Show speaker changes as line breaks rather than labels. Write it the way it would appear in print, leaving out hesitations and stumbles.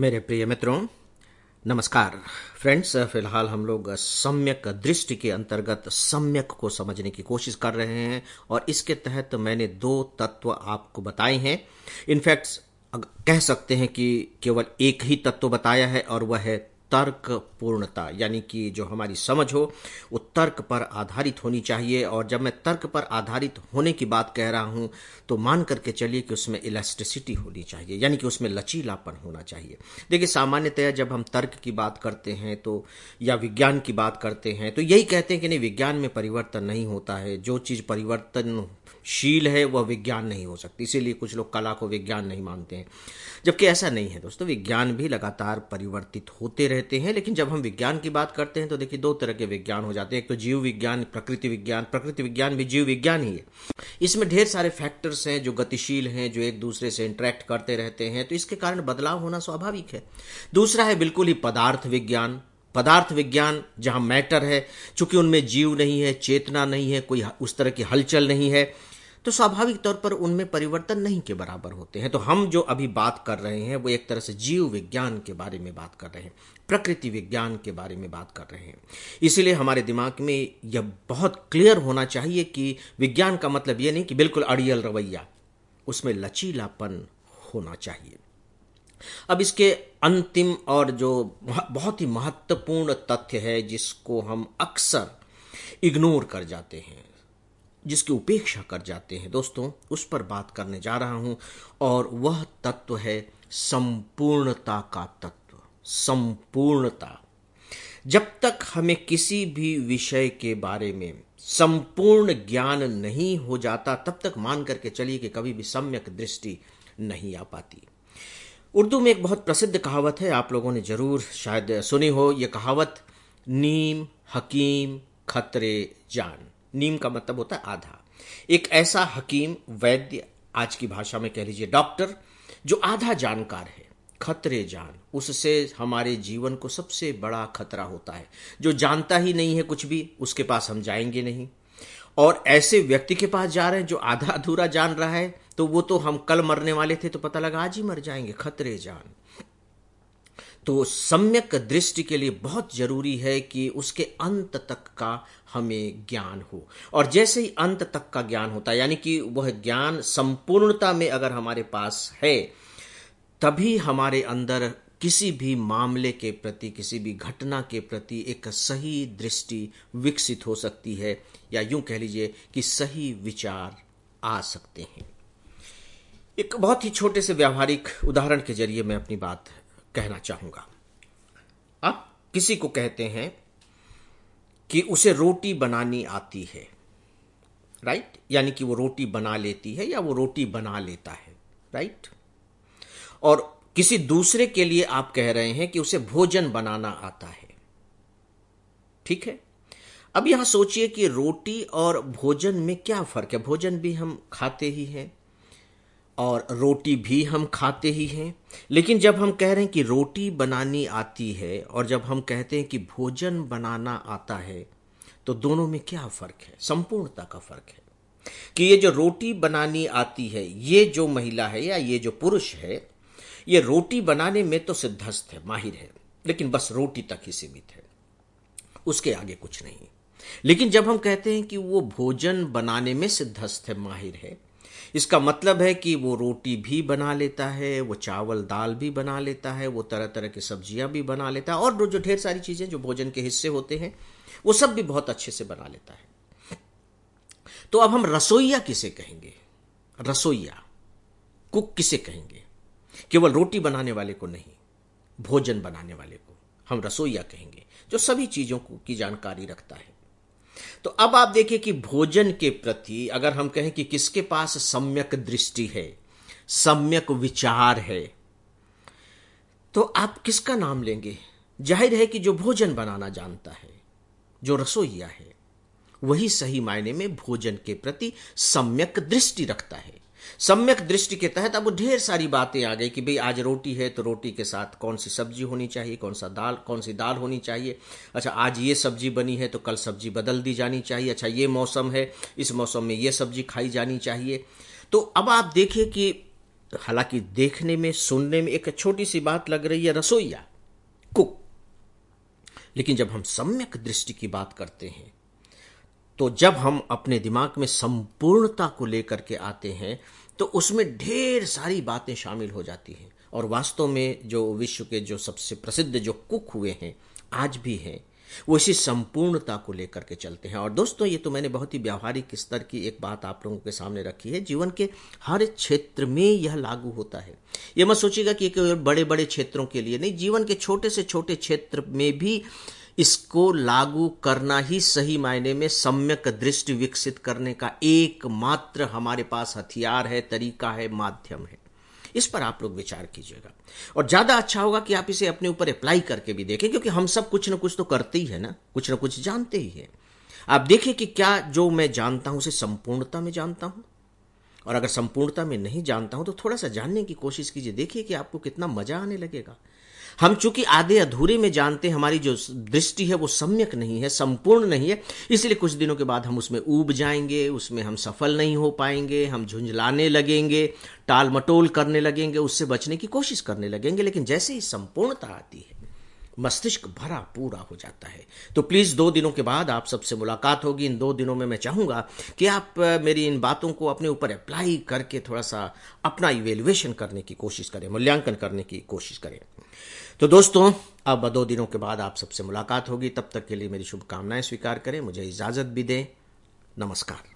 मेरे प्रिय मित्रों, नमस्कार। फ्रेंड्स, फिलहाल हम लोग सम्यक दृष्टि के अंतर्गत सम्यक को समझने की कोशिश कर रहे हैं और इसके तहत मैंने दो तत्व आपको बताए हैं। इनफैक्ट कह सकते हैं कि केवल एक ही तत्व बताया है और वह है तर्क पूर्णता, यानी कि जो हमारी समझ हो वो तर्क पर आधारित होनी चाहिए। और जब मैं तर्क पर आधारित होने की बात कह रहा हूं तो मान करके चलिए कि उसमें इलास्टिसिटी होनी चाहिए, यानी कि उसमें लचीलापन होना चाहिए। देखिए, सामान्यतया जब हम तर्क की बात करते हैं तो या विज्ञान की बात करते हैं तो यही कहते हैं कि नहीं, विज्ञान में परिवर्तन नहीं होता है, जो चीज परिवर्तनशील है वह विज्ञान नहीं हो सकती। इसीलिए कुछ लोग कला को विज्ञान नहीं मानते हैं, जबकि ऐसा नहीं है दोस्तों। विज्ञान भी लगातार परिवर्तित होते रहते हैं। लेकिन जब हम विज्ञान की बात करते हैं तो देखिए, दो तरह के विज्ञान हो जाते हैं। एक तो जीव विज्ञान, प्रकृति विज्ञान। प्रकृति विज्ञान भी जीव विज्ञान ही है। इसमें ढेर सारे फैक्टर्स हैं जो गतिशील हैं, जो एक दूसरे से इंटरेक्ट करते रहते हैं, तो इसके कारण बदलाव होना स्वाभाविक है। दूसरा है बिल्कुल ही पदार्थ विज्ञान। पदार्थ विज्ञान जहां मैटर है, चूंकि उनमें जीव नहीं है, चेतना नहीं है, कोई उस तरह की हलचल नहीं है, तो स्वाभाविक तौर पर उनमें परिवर्तन नहीं के बराबर होते हैं। तो हम जो अभी बात कर रहे हैं वो एक तरह से जीव विज्ञान के बारे में बात कर रहे हैं, प्रकृति विज्ञान के बारे में बात कर रहे हैं। इसीलिए हमारे दिमाग में यह बहुत क्लियर होना चाहिए कि विज्ञान का मतलब यह नहीं कि बिल्कुल अड़ियल रवैया, उसमें लचीलापन होना चाहिए। अब इसके अंतिम और जो बहुत ही महत्वपूर्ण तथ्य है जिसको हम अक्सर इग्नोर कर जाते हैं, जिसकी उपेक्षा कर जाते हैं दोस्तों, उस पर बात करने जा रहा हूं। और वह तत्व है संपूर्णता का तत्व। संपूर्णता। जब तक हमें किसी भी विषय के बारे में संपूर्ण ज्ञान नहीं हो जाता, तब तक मान करके चलिए कि कभी भी सम्यक दृष्टि नहीं आ पाती। उर्दू में एक बहुत प्रसिद्ध कहावत है, आप लोगों ने जरूर शायद सुनी हो यह कहावत, नीम हकीम खतरे जान। नीम का मतलब होता है आधा। एक ऐसा हकीम, वैद्य, आज की भाषा में कह लीजिए डॉक्टर, जो आधा जानकार है, खतरे जान, उससे हमारे जीवन को सबसे बड़ा खतरा होता है। जो जानता ही नहीं है कुछ भी, उसके पास हम जाएंगे नहीं। और ऐसे व्यक्ति के पास जा रहे हैं जो आधा अधूरा जान रहा है, तो वो तो हम कल मरने वाले थे तो पता लगा आज ही मर जाएंगे। खतरे जान। तो सम्यक दृष्टि के लिए बहुत जरूरी है कि उसके अंत तक का हमें ज्ञान हो। और जैसे ही अंत तक का ज्ञान होता है, यानी कि वह ज्ञान संपूर्णता में अगर हमारे पास है, तभी हमारे अंदर किसी भी मामले के प्रति, किसी भी घटना के प्रति एक सही दृष्टि विकसित हो सकती है, या यूं कह लीजिए कि सही विचार आ सकते हैं। एक बहुत ही छोटे से व्यावहारिक उदाहरण के जरिए मैं अपनी बात कहना चाहूंगा। आप किसी को कहते हैं कि उसे रोटी बनानी आती है, राइट, यानी कि वो रोटी बना लेती है या वो रोटी बना लेता है, राइट। और किसी दूसरे के लिए आप कह रहे हैं कि उसे भोजन बनाना आता है, ठीक है। अब यहां सोचिए कि रोटी और भोजन में क्या फर्क है। भोजन भी हम खाते ही हैं और रोटी भी हम खाते ही हैं, लेकिन जब हम कह रहे हैं कि रोटी बनानी आती है और जब हम कहते हैं कि भोजन बनाना आता है, तो दोनों में क्या फर्क है? संपूर्णता का फर्क है कि ये जो रोटी बनानी आती है, ये जो महिला है या ये जो पुरुष है, ये रोटी बनाने में तो सिद्धस्त है, माहिर है, लेकिन बस रोटी तक ही सीमित है, उसके आगे कुछ नहीं। लेकिन जब हम कहते हैं कि वो भोजन बनाने में सिद्धस्त है, माहिर है, इसका मतलब है कि वो रोटी भी बना लेता है, वो चावल दाल भी बना लेता है, वो तरह तरह की सब्जियां भी बना लेता है, और जो ढेर सारी चीजें जो भोजन के हिस्से होते हैं वो सब भी बहुत अच्छे से बना लेता है। तो अब हम रसोइया किसे कहेंगे? रसोइया, कुक किसे कहेंगे? केवल रोटी बनाने वाले को नहीं, भोजन बनाने वाले को हम रसोइया कहेंगे, जो सभी चीजों की जानकारी रखता है। तो अब आप देखिए कि भोजन के प्रति अगर हम कहें कि किसके पास सम्यक दृष्टि है, सम्यक विचार है, तो आप किसका नाम लेंगे? जाहिर है कि जो भोजन बनाना जानता है, जो रसोइया है, वही सही मायने में भोजन के प्रति सम्यक दृष्टि रखता है। सम्यक दृष्टि के तहत अब ढेर सारी बातें आ गई कि भाई आज रोटी है तो रोटी के साथ कौन सी सब्जी होनी चाहिए, कौन सी दाल होनी चाहिए। अच्छा, आज ये सब्जी बनी है तो कल सब्जी बदल दी जानी चाहिए। अच्छा, ये मौसम है, इस मौसम में ये सब्जी खाई जानी चाहिए। तो अब आप देखिए कि हालांकि देखने में, सुनने में एक छोटी सी बात लग रही है, रसोईया, कुक, लेकिन जब हम सम्यक दृष्टि की बात करते हैं, तो जब हम अपने दिमाग में संपूर्णता को लेकर के आते हैं, तो उसमें ढेर सारी बातें शामिल हो जाती हैं। और वास्तव में जो विश्व के जो सबसे प्रसिद्ध जो कुक हुए हैं, आज भी हैं, वो इसी संपूर्णता को लेकर के चलते हैं। और दोस्तों, ये तो मैंने बहुत ही व्यावहारिक स्तर की एक बात आप लोगों के सामने रखी है। जीवन के हर क्षेत्र में यह लागू होता है। ये मत सोचिएगा कि केवल बड़े बड़े क्षेत्रों के लिए नहीं, जीवन के छोटे से छोटे क्षेत्र में भी इसको लागू करना ही सही मायने में सम्यक दृष्टि विकसित करने का एकमात्र हमारे पास हथियार है, तरीका है, माध्यम है। इस पर आप लोग विचार कीजिएगा, और ज्यादा अच्छा होगा कि आप इसे अपने ऊपर अप्लाई करके भी देखें, क्योंकि हम सब कुछ ना कुछ तो करते ही है ना, कुछ ना कुछ जानते ही है। आप देखिए कि क्या जो मैं जानता हूं उसे संपूर्णता में जानता हूं, और अगर संपूर्णता में नहीं जानता हूं तो थोड़ा सा जानने की कोशिश कीजिए, देखिए कि आपको कितना मजा आने लगेगा। हम चूंकि आधे अधूरे में जानते हैं, हमारी जो दृष्टि है वो सम्यक नहीं है, संपूर्ण नहीं है, इसलिए कुछ दिनों के बाद हम उसमें ऊब जाएंगे, उसमें हम सफल नहीं हो पाएंगे, हम झुंझलाने लगेंगे, टाल मटोल करने लगेंगे, उससे बचने की कोशिश करने लगेंगे। लेकिन जैसे ही संपूर्णता आती है, मस्तिष्क भरा पूरा हो जाता है। तो प्लीज 2 दिनों के बाद आप सबसे मुलाकात होगी। इन 2 दिनों में मैं चाहूंगा कि आप मेरी इन बातों को अपने ऊपर अप्लाई करके थोड़ा सा अपना इवेल्युएशन करने की कोशिश करें, मूल्यांकन करने की कोशिश करें। तो दोस्तों, अब 2 दिनों के बाद आप सबसे मुलाकात होगी। तब तक के लिए मेरी शुभकामनाएं स्वीकार करें, मुझे इजाजत भी दें। नमस्कार।